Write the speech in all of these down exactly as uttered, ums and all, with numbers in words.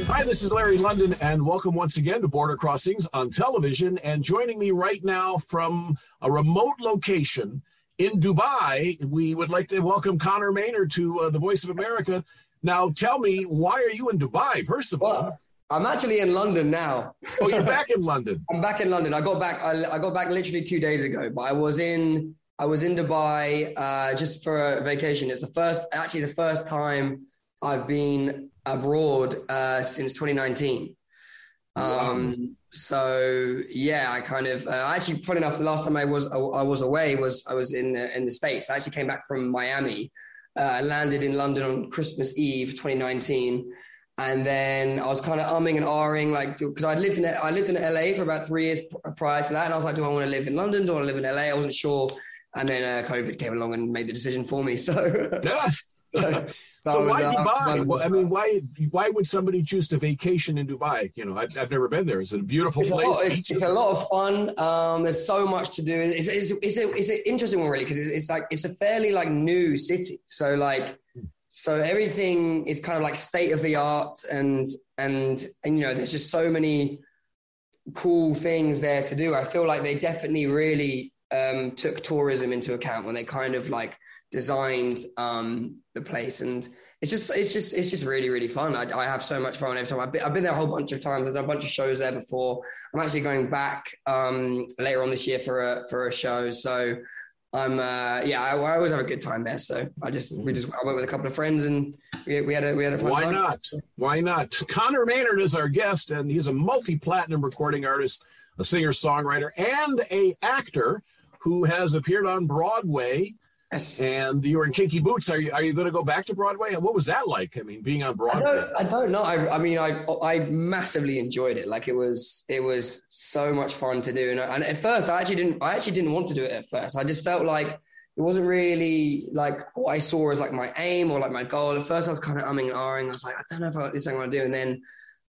Hi, this is Larry London, and welcome once again to Border Crossings on television. And joining me right now from a remote location in Dubai, we would like to welcome Conor Maynard to uh, the Voice of America. Now, tell me, why are you in Dubai, first of all? Well, I'm actually in London now. Oh, you're back in London. I'm back in London. I got back. I, I got back literally two days ago. But I was in. I was in Dubai uh, just for a vacation. It's the first, actually, the first time I've been abroad uh, since twenty nineteen. Um, wow. So yeah, I kind of uh, actually, funny enough, the last time I was I was away was I was in uh, in the States. I actually came back from Miami. Uh, I landed in London on Christmas Eve, twenty nineteen. And then I was kind of umming and ahhing, like, because I lived in I lived in L A for about three years prior to that, and I was like, do I want to live in London? Do I want to live in L A? I wasn't sure, and then uh, COVID came along and made the decision for me. So, yeah. so, so, so why uh, Dubai? Well, I mean, why why would somebody choose to vacation in Dubai? You know, I've, I've never been there. Is it a beautiful it's place? A lot, it's, it's a lot of fun. Um, there's so much to do. It's it's it's, a, it's an interesting one, really, because it's, it's like it's a fairly like new city. So like. So everything is kind of like state of the art, and, and, and, you know, there's just so many cool things there to do. I feel like they definitely really um, took tourism into account when they kind of like designed um, the place. And it's just, it's just, it's just really, really fun. I, I have so much fun every time. I've been, I've been there a whole bunch of times. There's a bunch of shows there before. I'm actually going back um, later on this year for a, for a show. So I'm, uh, yeah, I, I always have a good time there. So I just, we just, I went with a couple of friends and we, we had a, we had a fun Why time. not? Why not? Conor Maynard is our guest, and he's a multi-platinum recording artist, a singer-songwriter, and a actor who has appeared on Broadway. Yes. And you were in Kinky Boots. Are you, are you going to go back to Broadway? What was that like? I mean, being on Broadway. I don't, I don't know. I, I mean, I, I massively enjoyed it. Like it was, it was so much fun to do. And, and at first I actually didn't, I actually didn't want to do it at first. I just felt like it wasn't really like what I saw as like my aim or like my goal. At first I was kind of umming and ahhing. I was like, I don't know if I, this is what I want to do. And then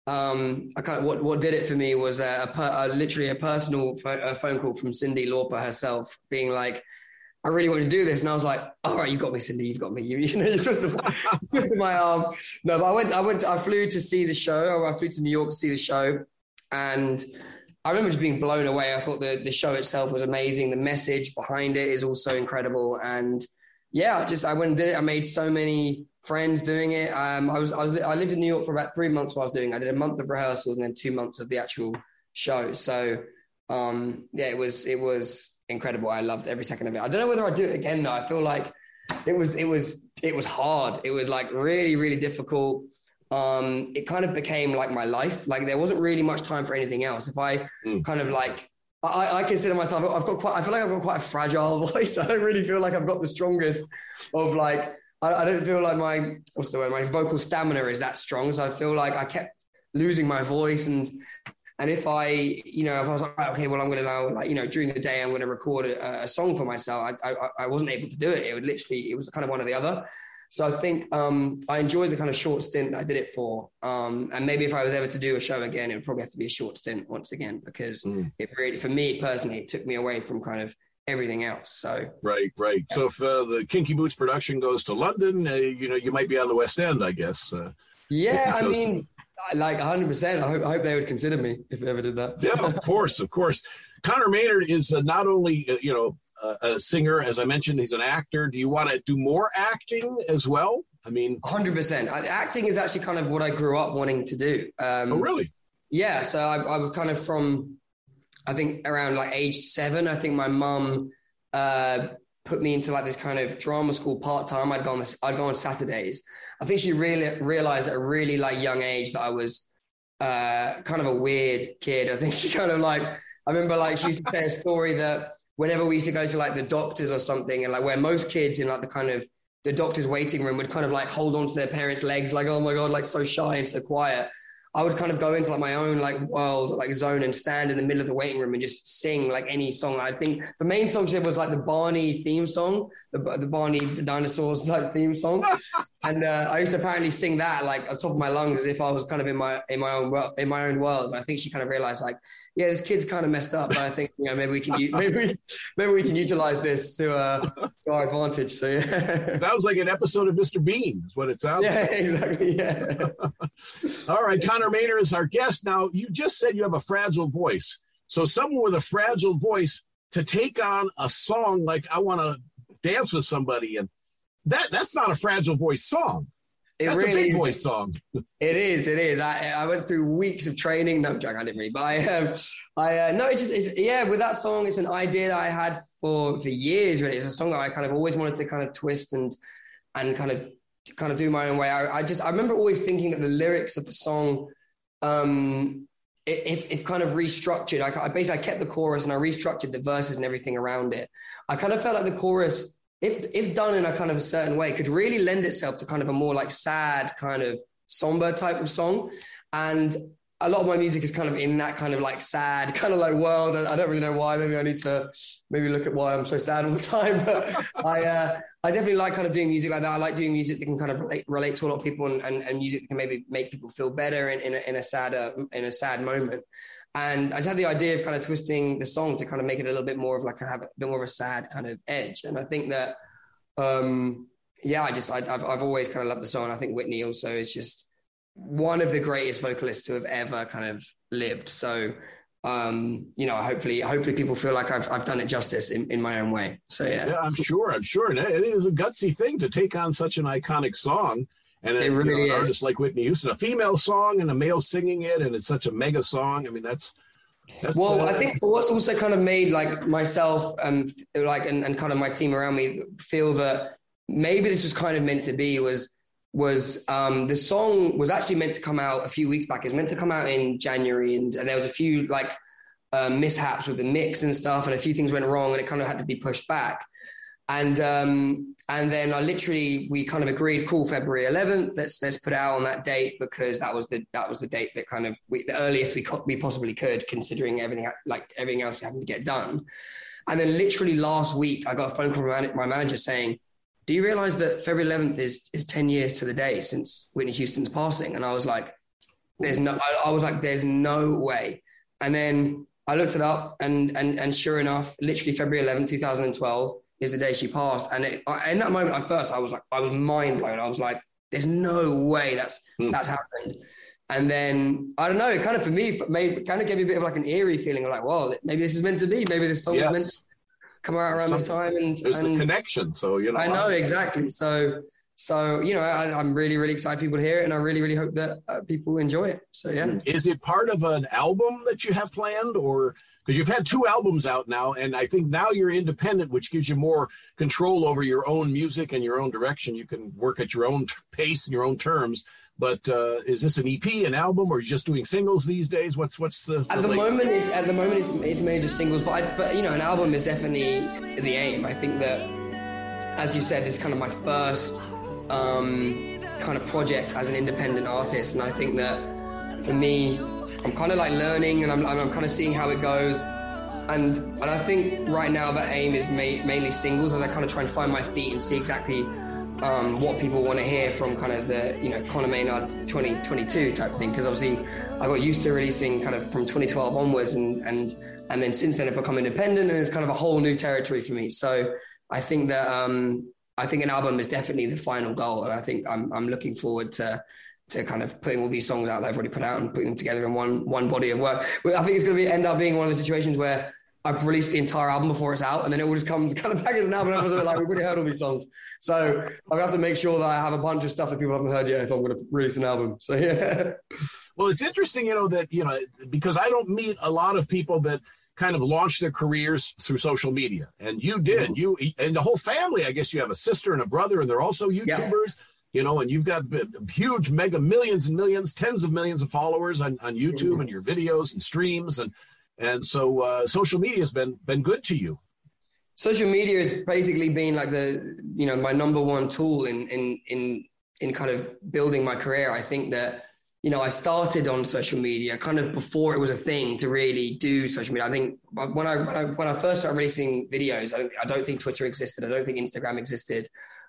um, I kind of, what, what did it for me was a, a, per, a literally a personal phone, a phone call from Cyndi Lauper herself being like, I really want to do this. And I was like, all right, you got me, Cyndi, you've got me. You, you know, you're just twisted my arm. No, but I went, I went, I flew to see the show. I flew to New York to see the show. And I remember just being blown away. I thought the, the show itself was amazing. The message behind it is also incredible. And yeah, I just, I went and did it. I made so many friends doing it. Um, I was, I was, I lived in New York for about three months while I was doing it. I did a month of rehearsals and then two months of the actual show. So um, yeah, it was, it was, incredible. I loved every second of it. I don't know whether I'd do it again though. I feel like it was it was it was hard. It was like really, really difficult. Um, it kind of became like my life. Like there wasn't really much time for anything else. If I mm. kind of like I, I consider myself, I've got quite I feel like I've got quite a fragile voice. I don't really feel like I've got the strongest of like I, I don't feel like my what's the word, my vocal stamina is that strong. So I feel like I kept losing my voice and And if I, you know, if I was like, okay, well, I'm going to now, like, you know, during the day, I'm going to record a, a song for myself. I, I, I wasn't able to do it. It would literally, it was kind of one or the other. So I think um, I enjoyed the kind of short stint that I did it for. Um, and maybe if I was ever to do a show again, it would probably have to be a short stint once again, because mm. it really, for me personally, it took me away from kind of everything else. So right, right. Yeah. So if uh, the Kinky Boots production goes to London, uh, you know, you might be on the West End, I guess. Uh, yeah, I mean. To- Like one hundred percent. I hope, I hope they would consider me if they ever did that. Yeah, of course, of course. Conor Maynard is uh, not only, uh, you know, uh, a singer, as I mentioned, he's an actor. Do you want to do more acting as well? I mean. one hundred percent. Acting is actually kind of what I grew up wanting to do. Um, oh, really? Yeah. So I, I was kind of from, I think around like age seven, I think my mum uh, put me into like this kind of drama school part-time. I'd go on, this, I'd go on Saturdays. I think she really realized at a really like young age that I was uh, kind of a weird kid. I think she kind of like, I remember like she used to say a story that whenever we used to go to like the doctors or something, and like where most kids in like the kind of the doctor's waiting room would kind of like hold on to their parents' legs, like, oh my God, like so shy and so quiet. I would kind of go into like my own like world, like zone, and stand in the middle of the waiting room and just sing like any song. I think the main song she had was like the Barney theme song, the, the Barney the dinosaurs like theme song. And uh, I used to apparently sing that like on top of my lungs as if I was kind of in my in my own world, in my own world. But I think she kind of realized like, yeah, this kid's kind of messed up. But I think you know maybe we can maybe we, maybe we can utilize this to, uh, to our advantage. So yeah, sounds like an episode of Mister Bean is what it sounds yeah, like. exactly. Yeah. All right, Conor Maynor is our guest. Now, you just said you have a fragile voice. So someone with a fragile voice to take on a song like I Want to Dance with Somebody, and that that's not a fragile voice song. It That's really a big is. voice song. It is. It is. I, I went through weeks of training. No, I'm joking. I didn't really. But I, um, I uh, no, it's just, it's, yeah, with that song, it's an idea that I had for, for years, really. It's a song that I kind of always wanted to kind of twist and, and kind of, kind of do my own way. I, I just, I remember always thinking that the lyrics of the song, um, if, if kind of restructured, I, I basically, I kept the chorus and I restructured the verses and everything around it. I kind of felt like the chorus, if if done in a kind of a certain way, could really lend itself to kind of a more like sad, kind of somber type of song. And a lot of my music is kind of in that kind of like sad, kind of like world. I don't really know why. Maybe I need to maybe look at why I'm so sad all the time. But I uh, I definitely like kind of doing music like that. I like doing music that can kind of relate, relate to a lot of people and, and, and music that can maybe make people feel better in, in, a, in a sad uh, in a sad moment. And I just had the idea of kind of twisting the song to kind of make it a little bit more of like have a bit more of a sad kind of edge. And I think that, um, yeah, I just, I, I've, I've always kind of loved the song. I think Whitney also is just one of the greatest vocalists to have ever kind of lived. So, um, you know, hopefully, hopefully people feel like I've, I've done it justice in, in my own way. So, yeah. Yeah, I'm sure. I'm sure. And it is a gutsy thing to take on such an iconic song. And it a, really you know, an is. artist like Whitney Houston, a female song and a male singing it, and it's such a mega song. I mean, that's, that's well, uh, I think what's also kind of made like myself and like and, and kind of my team around me feel that maybe this was kind of meant to be was was um, the song was actually meant to come out a few weeks back. It was meant to come out in January, and, and there was a few like uh, mishaps with the mix and stuff, and a few things went wrong, and it kind of had to be pushed back. And um, and then I literally we kind of agreed, cool, February eleventh. Let's let's put it out on that date because that was the that was the date that kind of we, the earliest we co- we possibly could, considering everything like everything else having to get done. And then literally last week, I got a phone call from my manager saying, "Do you realize that February eleventh is is ten years to the day since Whitney Houston's passing?" And I was like, "There's no," I, I was like, "There's no way." And then I looked it up, and and and sure enough, literally February eleventh, twenty twelve. Is the day she passed. And it, I, in that moment, at first, I was like, I was mind blown. I was like, there's no way that's mm. that's happened. And then, I don't know, it kind of, for me, made kind of gave me a bit of like an eerie feeling of like, well, maybe this is meant to be. Maybe this song yes. is meant to come out around Some, this time. And There's and a connection. So, you know. I know, exactly. So, so you know, I, I'm really, really excited people to hear it. And I really, really hope that uh, people enjoy it. So, yeah. Is it part of an album that you have planned, or... Because you've had two albums out now, and I think now you're independent, which gives you more control over your own music and your own direction. You can work at your own pace and your own terms. But uh, is this an E P, an album, or are you just doing singles these days? What's what's the, the at the moment? It's at the moment it's, it's major singles, but I, but you know, an album is definitely the aim. I think that, as you said, it's kind of my first um, kind of project as an independent artist, and I think that for me, I'm kind of like learning and I'm, I'm kind of seeing how it goes. And and I think right now the aim is ma- mainly singles as I kind of try and find my feet and see exactly um, what people want to hear from kind of the, you know, Conor Maynard twenty twenty-two type thing. Because obviously I got used to releasing kind of from twenty twelve onwards and, and, and then since then I've become independent and it's kind of a whole new territory for me. So I think that um, I think an album is definitely the final goal. And I think I'm I'm looking forward to to kind of putting all these songs out that I've already put out and putting them together in one one body of work. I think it's going to be end up being one of the situations where I've released the entire album before it's out, and then it will just come kind of back as an album. And I was like, we've already heard all these songs. So I've got to make sure that I have a bunch of stuff that people haven't heard yet if I'm going to release an album. So, yeah. Well, it's interesting, you know, that, you know, because I don't meet a lot of people that kind of launch their careers through social media. And you did. Mm-hmm. You and the whole family, I guess you have a sister and a brother, and they're also YouTubers. Yeah. You know, and you've got huge, mega millions and millions, tens of millions of followers on, on YouTube mm-hmm. and your videos and streams. And and so uh, social media has been been good to you. Social media has basically been like the, you know, my number one tool in in in in kind of building my career. I think that, you know, I started on social media kind of before it was a thing to really do social media. I think when I when I, when I first started releasing videos, I don't, I don't think Twitter existed. I don't think Instagram existed.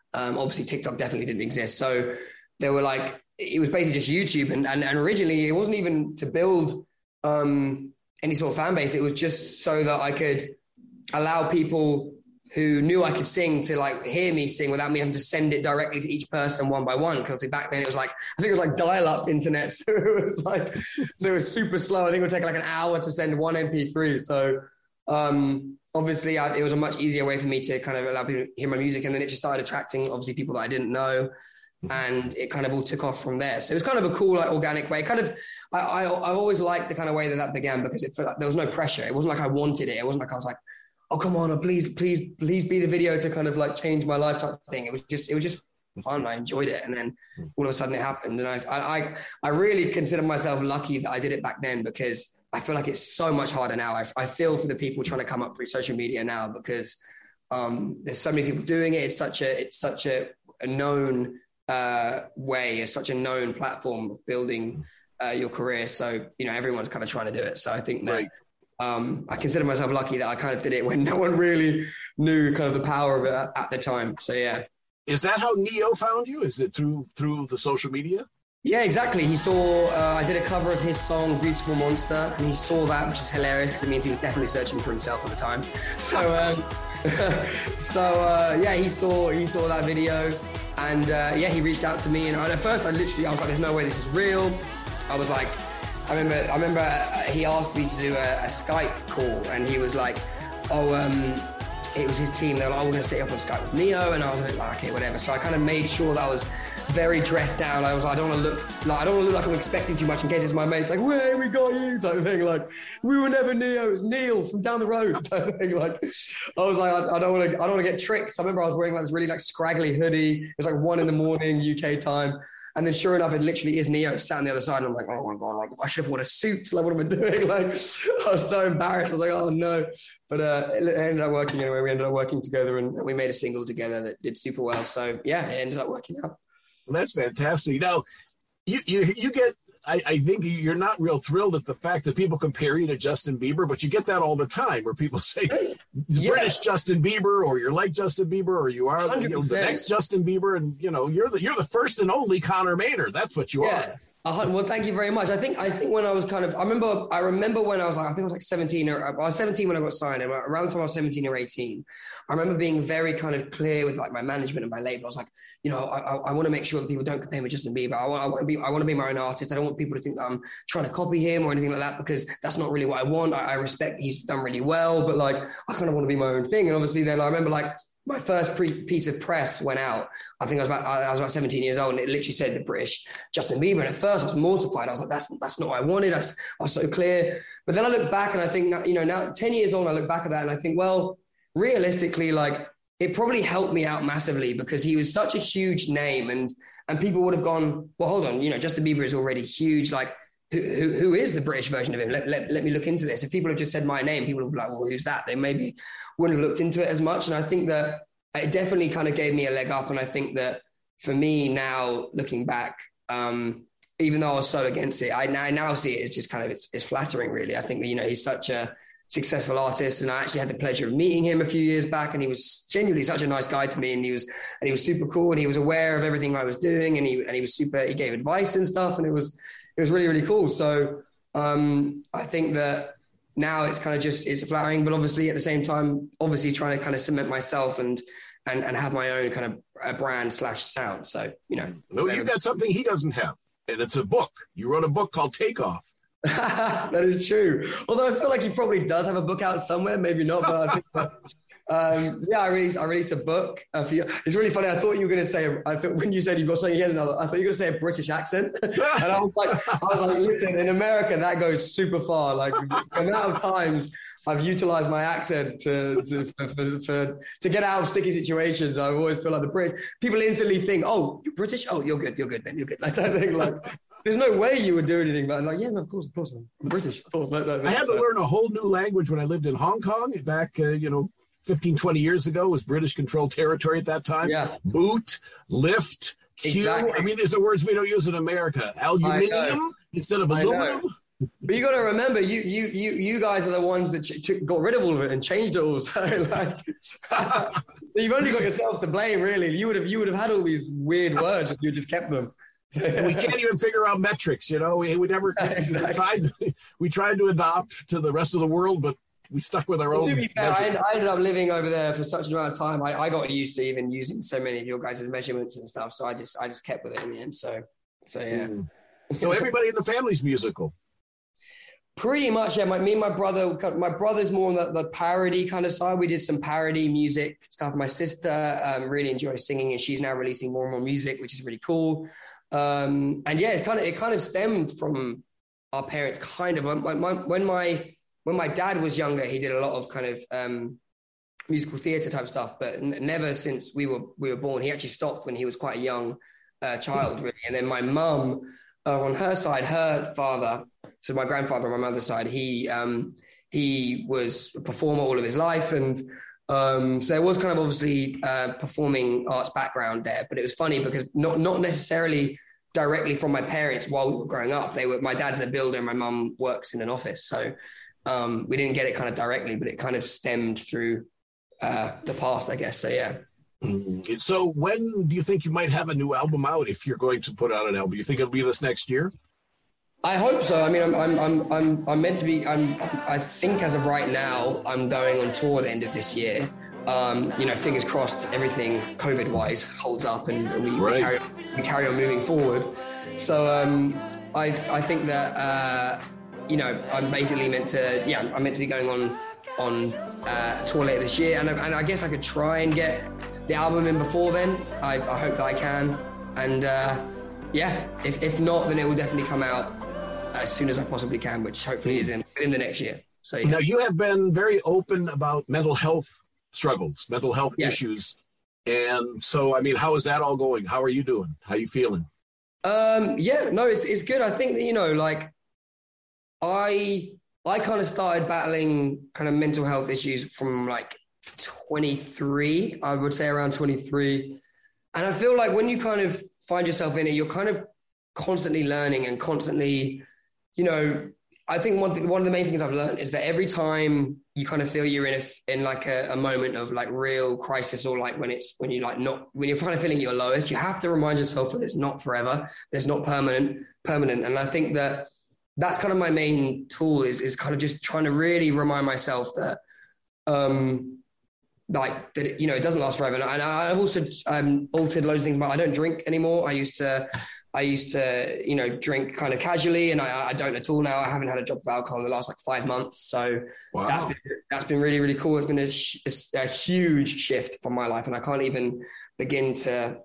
Um, obviously, TikTok definitely didn't exist. So they were like, it was basically just YouTube. And, and, and originally, it wasn't even to build um, any sort of fan base. It was just so that I could allow people who knew I could sing to like hear me sing without me having to send it directly to each person one by one. Because back then it was like, I think it was like dial-up internet. So it was like, so it was super slow. I think it would take like an hour to send one M P three. So um, obviously I, it was a much easier way for me to kind of allow people to hear my music. And then it just started attracting obviously people that I didn't know. And it kind of all took off from there. So it was kind of a cool, like organic way. Kind of, I, I, I always liked the kind of way that that began because it felt like there was no pressure. It wasn't like I wanted it. It wasn't like I was like, oh, come on, oh, please, please, please be the video to kind of like change my life type of thing. It was just, it was just fun. I enjoyed it. And then all of a sudden it happened. And I, I, I really consider myself lucky that I did it back then because I feel like it's so much harder now. I, I feel for the people trying to come up through social media now because um, there's so many people doing it. It's such a, it's such a, a known uh, way. It's such a known platform of building uh, your career. So, you know, everyone's kind of trying to do it. So I think that, right. Um, I consider myself lucky that I kind of did it when no one really knew kind of the power of it at, at the time. So, yeah. Is that how Ne-Yo found you? Is it through through the social media? Yeah, exactly. He saw, uh, I did a cover of his song, Beautiful Monster, and he saw that, which is hilarious because it means he was definitely searching for himself at the time. So, um, so uh, yeah, he saw he saw that video and, uh, yeah, he reached out to me. And at first, I literally, I was like, there's no way this is real. I was like, I remember, I remember uh, he asked me to do a, a Skype call, and he was like, "Oh, um, it was his team. They were like, oh, we're going to set you up on Skype with Ne-Yo," and I was like, "Okay, whatever." So I kind of made sure that I was very dressed down. I was like, I don't want to look like I don't want to look like I'm expecting too much in case it's my mates like, "Way, we got you," type of thing. Like, we were never Ne-Yo, it was Neil from down the road type of thing. Like, I was like, I, I don't want to, I don't want to get tricked. So I remember I was wearing like this really like scraggly hoodie. It was like one in the morning U K time. And then sure enough, it literally is Ne-Yo sat on the other side. And I'm like, oh my God, like I should have worn a suit. Like, what am I doing? Like, I was so embarrassed. I was like, oh no. But uh, it ended up working anyway. We ended up working together and we made a single together that did super well. So yeah, it ended up working out. Well, that's fantastic. Now, you you, you get, I, I think you're not real thrilled at the fact that people compare you to Justin Bieber, but you get that all the time where people say yeah. British Justin Bieber, or you're like Justin Bieber, or you are you know, the next Justin Bieber, and you know you're the you're the first and only Conor Maynard. That's what you yeah. are. Well, thank you very much. I think I think when I was kind of, I remember I remember when I was like, I think I was like seventeen or I was seventeen when I got signed. And around the time I was seventeen or eighteen, I remember being very kind of clear with like my management and my label. I was like, you know, I, I, I want to make sure that people don't compare me to Justin Bieber. I want, I want to be, I want to be my own artist. I don't want people to think that I'm trying to copy him or anything like that, because that's not really what I want. I, I respect he's done really well, but like, I kind of want to be my own thing. And obviously then I remember like, my first pre- piece of press went out. I think I was about I was about seventeen years old, and it literally said the British Justin Bieber. And at first, I was mortified. I was like, "That's that's not what I wanted." I was, I was so clear. But then I look back, and I think, you know, now ten years on, I look back at that, and I think, well, realistically, like it probably helped me out massively because he was such a huge name, and and people would have gone, "Well, hold on, you know, Justin Bieber is already huge. Like, who who, who is the British version of him? Let, let let me look into this." If people had just said my name, people would be like, "Well, who's that?" They maybe wouldn't have looked into it as much. And I think that it definitely kind of gave me a leg up. And I think that for me now, looking back, um, even though I was so against it, I now, I now see it as just kind of, it's, it's flattering really. I think that, you know, he's such a successful artist, and I actually had the pleasure of meeting him a few years back, and he was genuinely such a nice guy to me. And he was, and he was super cool, and he was aware of everything I was doing. And he, and he was super, he gave advice and stuff. And it was, it was really, really cool. So um, I think that now it's kind of just, it's flattering, but obviously at the same time, obviously trying to kind of cement myself and, and, and have my own kind of a brand slash sound. So, you know. No, you got something he doesn't have, and it's a book. You wrote a book called Takeoff. That is true. Although I feel like he probably does have a book out somewhere, maybe not, but I think that, um, yeah, I released, I released a book. A few, it's really funny. I thought you were going to say, I thought when you said you've got something, he has another, I thought you were going to say a British accent. And I was like, I was like, listen, in America, that goes super far. Like the amount of times I've utilized my accent to, to, for, for, for, to get out of sticky situations. I always feel like the British, people instantly think, oh, you're British? Oh, you're good. You're good, then you're good. Like, I think like, there's no way you would do anything, but I'm like, yeah, no, of course, of course, I'm British. Like, like, I had to so. learn a whole new language when I lived in Hong Kong back, uh, you know, fifteen, twenty years ago. It was British controlled territory at that time. Yeah. Boot, lift, cue. Exactly. I mean, these are words we don't use in America. Aluminium instead of aluminum. but you got to remember, you you you you guys are the ones that ch- took, got rid of all of it and changed it all. So like, you've only got yourself to blame, really. You would have you would have had all these weird words if you just kept them. We can't even figure out metrics, you know. We, we never exactly. we tried. We tried to adopt to the rest of the world, but we stuck with our well, own. To be fair, I, I ended up living over there for such an amount of time. I, I got used to even using so many of your guys' measurements and stuff. So I just I just kept with it in the end. So so yeah. Mm. So everybody in the family's musical. Pretty much, yeah. My, me and my brother, my brother's more on the, the parody kind of side. We did some parody music stuff. My sister um, really enjoys singing, and she's now releasing more and more music, which is really cool. Um, and yeah, it kind of it kind of stemmed from our parents. Kind of when my when my when my dad was younger, he did a lot of kind of um, musical theatre type stuff, but n- never since we were we were born. He actually stopped when he was quite a young uh, child, really. And then my mum, uh, on her side, her father, so my grandfather on my mother's side, he um, he was a performer all of his life, and um, so there was kind of obviously uh, performing arts background there. But it was funny because not not necessarily directly from my parents while we were growing up. They were my dad's a builder, and my mum works in an office, so um, we didn't get it kind of directly, but it kind of stemmed through uh, the past, I guess. So yeah. Mm. So when do you think you might have a new album out? If you're going to put out an album, you think it'll be this next year? I hope so. I mean, I'm, I'm, I'm, I'm, I'm meant to be. I'm, I think as of right now, I'm going on tour at the end of this year. Um, you know, fingers crossed, everything COVID-wise holds up, and, and we, right. we, carry, we carry on moving forward. So um, I, I think that uh, you know, I'm basically meant to. Yeah, I'm meant to be going on on uh, tour later this year, and I, and I guess I could try and get the album in before then. I, I hope that I can, and uh, yeah, if if not, then it will definitely come out as soon as I possibly can, which hopefully is in, in the next year. So yeah. Now, you have been very open about mental health struggles, mental health yeah. issues. And so, I mean, how is that all going? How are you doing? How are you feeling? Um, yeah, no, it's it's good. I think that, you know, like I I kind of started battling kind of mental health issues from like twenty-three, I would say around twenty-three. And I feel like when you kind of find yourself in it, you're kind of constantly learning and constantly, you know, I think one thing, one of the main things I've learned is that every time you kind of feel you're in a, in like a, a moment of like real crisis, or like when it's, when you like not, when you're kind of feeling your lowest, you have to remind yourself that it's not forever. It's not permanent, permanent. And I think that that's kind of my main tool is, is kind of just trying to really remind myself that, um, like that, it, you know, it doesn't last forever. And I, I've also um, altered loads of things, but I don't drink anymore. I used to, I used to, you know, drink kind of casually, and I, I don't at all now. I haven't had a drop of alcohol in the last like five months. So wow. that's been, that's been really, really cool. It's been a, a huge shift from my life, and I can't even begin to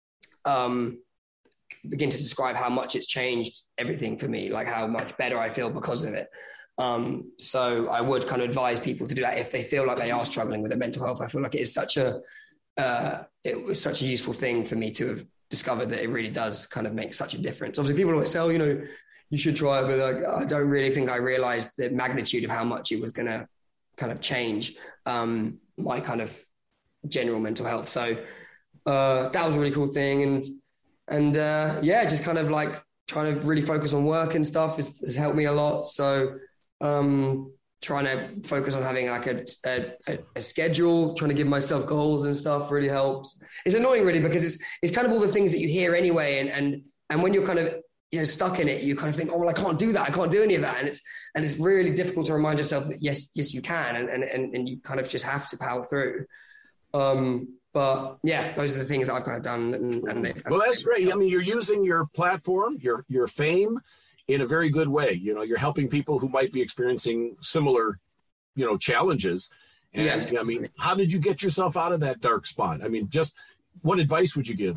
um, begin to describe how much it's changed everything for me, like how much better I feel because of it. Um, so I would kind of advise people to do that if they feel like they are struggling with their mental health. I feel like it is such a, uh, it was such a useful thing for me to have discovered that it really does kind of make such a difference. Obviously people always say, oh, you know, you should try it, but like, I don't really think I realized the magnitude of how much it was going to kind of change um, my kind of general mental health. So uh, that was a really cool thing. And, and uh, yeah, just kind of like trying to really focus on work and stuff has, has helped me a lot. So um, trying to focus on having like a, a, a schedule, trying to give myself goals and stuff really helps. It's annoying really because it's, it's kind of all the things that you hear anyway. And, and, and when you're kind of, you know, stuck in it, you kind of think, oh, well, I can't do that. I can't do any of that. And it's, and it's really difficult to remind yourself that yes, yes, you can. And, and, and, and you kind of just have to power through. Um, but yeah, those are the things that I've kind of done. And, and they, well, that's great. I mean, you're using your platform, your, your fame, in a very good way. You know, you're helping people who might be experiencing similar, you know, challenges. And yes. I mean, how did you get yourself out of that dark spot? I mean, just what advice would you give?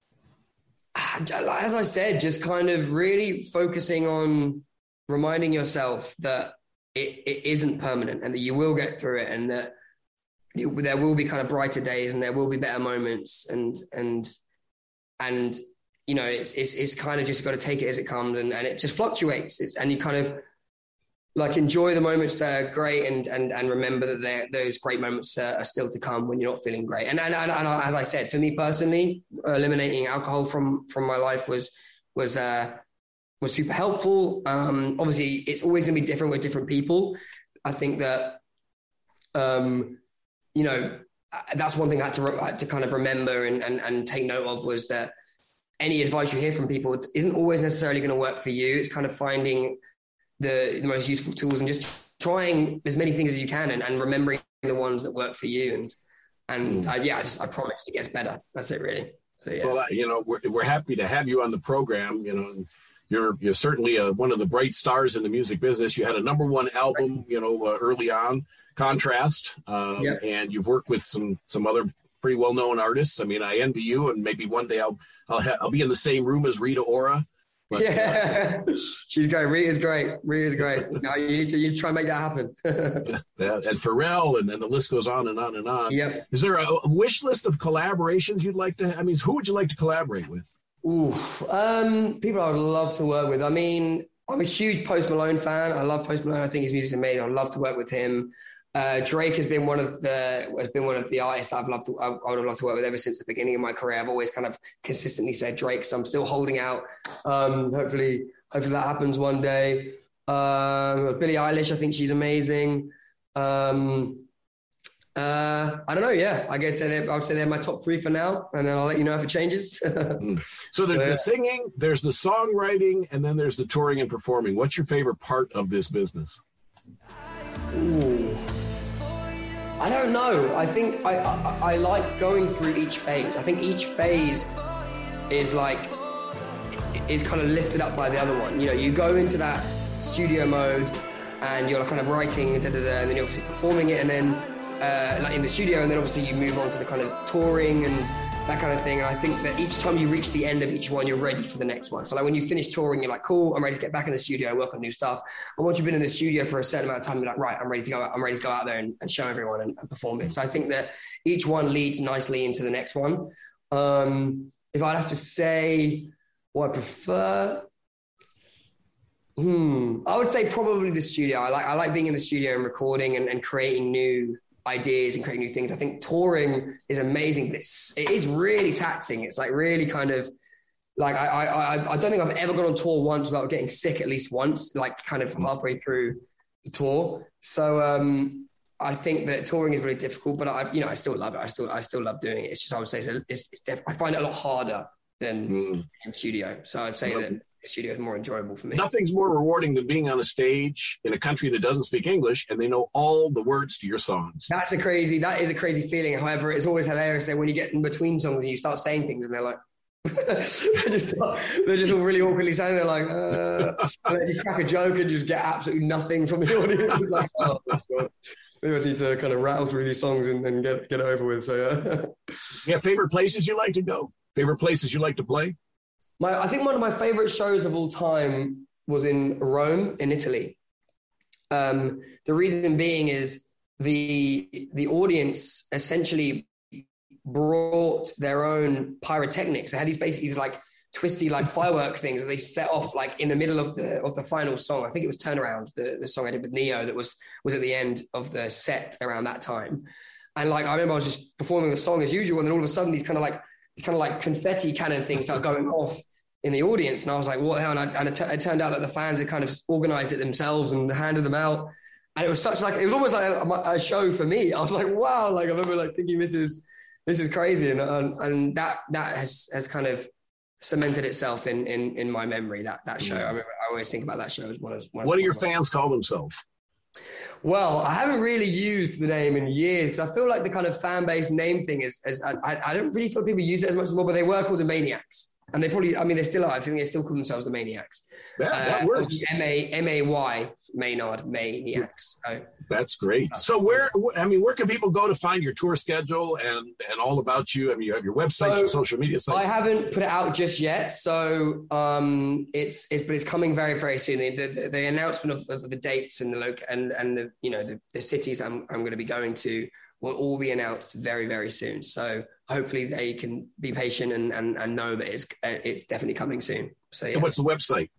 As I said, just kind of really focusing on reminding yourself that it, it isn't permanent and that you will get through it, and that you, there will be kind of brighter days and there will be better moments, and, and, and, you know, it's, it's, it's kind of just got to take it as it comes, and, and it just fluctuates. It's, and you kind of like enjoy the moments that are great, and, and, and remember that those great moments are, are still to come when you're not feeling great. And, and, and, and as I said, for me personally, eliminating alcohol from, from my life was, was, uh, was super helpful. Um, obviously, it's always going to be different with different people. I think that, um, you know, that's one thing I had to, re- I had to kind of remember and, and, and take note of, was that any advice you hear from people isn't always necessarily going to work for you. It's kind of finding the, the most useful tools and just trying as many things as you can, and, and remembering the ones that work for you. And, and mm. I, yeah, I just, I promise it gets better. That's it, really. So, yeah. Well, you know, we're, we're happy to have you on the program, you know, and you're, you're certainly a, one of the bright stars in the music business. You had a number one album, you know, uh, early on, Contrast, um, yep. and you've worked with some, some other pretty well-known artists. I mean, I envy you, and maybe one day I'll, I'll, ha- I'll be in the same room as Rita Ora. But, yeah, uh, she's great. Rita's great. Rita's great. Now you need to you try and make that happen. Yeah, and Pharrell, and then the list goes on and on and on. Yep. Is there a wish list of collaborations you'd like to? I mean, who would you like to collaborate with? Ooh, um, people I would love to work with. I mean, I'm a huge Post Malone fan. I love Post Malone. I think his music's amazing. I'd love to work with him. Uh, Drake has been one of the has been one of the artists I've loved to I, I would have loved to work with ever since the beginning of my career. I've always kind of consistently said Drake, so I'm still holding out. Um, hopefully, hopefully that happens one day. Um, Billie Eilish, I think she's amazing. Um, uh, I don't know. Yeah, I guess I would say they're my top three for now, and then I'll let you know if it changes. So there's so, the singing, there's the songwriting, and then there's the touring and performing. What's your favorite part of this business? Ooh. I don't know. I think I, I I like going through each phase. I think each phase is like, is kind of lifted up by the other one. You know, you go into that studio mode and you're kind of writing, da, da, da, and then you're obviously performing it, and then uh, like in the studio, and then obviously you move on to the kind of touring and that kind of thing. And I think that each time you reach the end of each one, you're ready for the next one. So like when you finish touring, you're like, cool, I'm ready to get back in the studio, work on new stuff. And once you've been in the studio for a certain amount of time, you're like, right, I'm ready to go out. I'm ready to go out there and, and show everyone and, and perform it. So I think that each one leads nicely into the next one. Um, if I'd have to say what I prefer, hmm, I would say probably the studio. I like, I like being in the studio and recording and, and creating new ideas and creating new things. I think touring is amazing, but it's it is really taxing. It's like really kind of like I I I don't think I've ever gone on tour once without getting sick at least once, like kind of halfway through the tour. So um, I think that touring is really difficult, but I you know I still love it. I still I still love doing it. It's just I would say so it's, it's def- I find it a lot harder than mm. in studio. So I'd say that the studio is more enjoyable for me. Nothing's more rewarding than being on a stage in a country that doesn't speak English and they know all the words to your songs. That's a crazy, that is a crazy feeling. However, it's always hilarious that when you get in between songs and you start saying things and they're like, they're, just, they're just all really awkwardly saying, they're like, uh, and then you crack a joke and you just get absolutely nothing from the audience. Like, oh, God. Maybe I need to kind of rattle through these songs and, and get, get it over with. So, yeah. Yeah, favorite places you like to go? Favorite places you like to play? My, I think one of my favorite shows of all time was in Rome, in Italy. Um, the reason being is the the audience essentially brought their own pyrotechnics. They had these basically these like twisty like firework things that they set off like in the middle of the of the final song. I think it was Turnaround, the, the song I did with Neo that was was at the end of the set around that time. And like I remember I was just performing the song as usual, and then all of a sudden these kind of like these kind of like confetti cannon things started going off in the audience. And I was like, what the hell? And, I, and it, t- it turned out that the fans had kind of organized it themselves and handed them out. And it was such like, it was almost like a, a show for me. I was like, wow. Like I remember like thinking this is, this is crazy. And, and, and that, that has, has kind of cemented itself in, in, in my memory, that, that show. I remember, I always think about that show as one of, one what of do your fans call themselves? Well, I haven't really used the name in years because I feel like the kind of fan base name thing is, is I, I don't really feel people use it as much anymore, but they were called the Maniacs. And they probably, I mean, they still are. I think they still call themselves the Maniacs. That, that uh, works. M A M A Y, Maynard, Maniacs. So. That's great. So where, I mean, where can people go to find your tour schedule and, and all about you? I mean, you have your website, so, your social media site. I haven't put it out just yet. So um, it's, it's, but it's coming very, very soon. The, the, the announcement of, of the dates and the loc and, and the, you know, the, the cities I'm, I'm going to be going to will all be announced very, very soon. So hopefully they can be patient and, and, and know that it's, it's definitely coming soon. So yeah. And what's the website?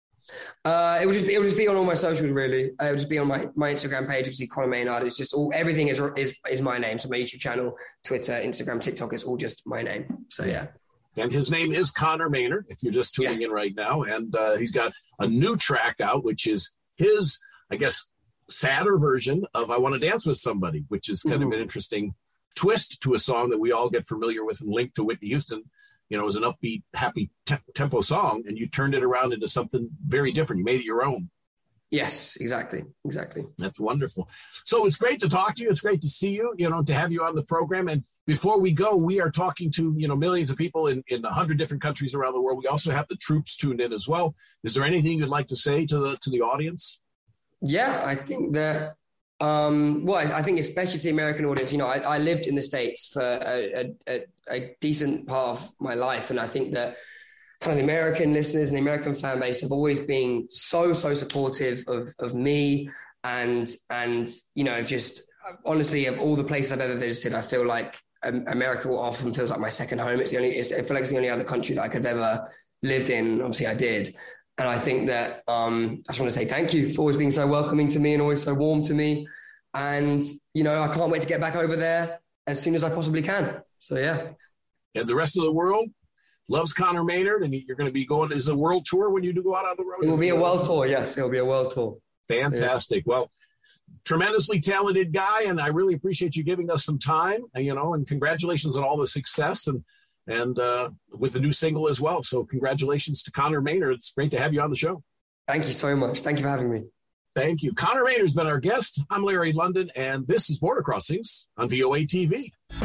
Uh, it would just be, it would just be on all my socials, really. Uh, it would just be on my, my Instagram page, obviously Conor Maynard. It's just all, everything is, is, is my name. So my YouTube channel, Twitter, Instagram, TikTok, it's all just my name. So yeah. And his name is Conor Maynard, if you're just tuning yeah. in right now. And uh, he's got a new track out, which is his, I guess, sadder version of I Want to Dance with Somebody, which is kind mm-hmm. of an interesting twist to a song that we all get familiar with and linked to Whitney Houston. You know, it was an upbeat, happy te- tempo song, and you turned it around into something very different. You made it your own. Yes, exactly. Exactly. That's wonderful. So it's great to talk to you. It's great to see you, you know, to have you on the program. And before we go, we are talking to, you know, millions of people in, in a hundred different countries around the world. We also have the troops tuned in as well. Is there anything you'd like to say to the, to the audience? Yeah, I think that, um, well, I think especially to the American audience, you know, I, I lived in the States for a, a, a decent part of my life. And I think that kind of the American listeners and the American fan base have always been so, so supportive of, of me. And, and, you know, just honestly, of all the places I've ever visited, I feel like America often feels like my second home. It's the only, it's, I feel like it's the only other country that I could have ever lived in. Obviously I did. And I think that um, I just want to say thank you for always being so welcoming to me and always so warm to me. And, you know, I can't wait to get back over there as soon as I possibly can. So, yeah. And the rest of the world loves Conor Maynard, and you're going to be going, is a world tour when you do go out on the road? It will be a world tour, yes. It will be a world tour. Fantastic. Yeah. Well, tremendously talented guy, and I really appreciate you giving us some time, you know, and congratulations on all the success and and uh, with the new single as well. So congratulations to Conor Maynard. It's great to have you on the show. Thank you so much. Thank you for having me. Thank you. Conor Maynard's been our guest. I'm Larry London, and this is Border Crossings on V O A T V.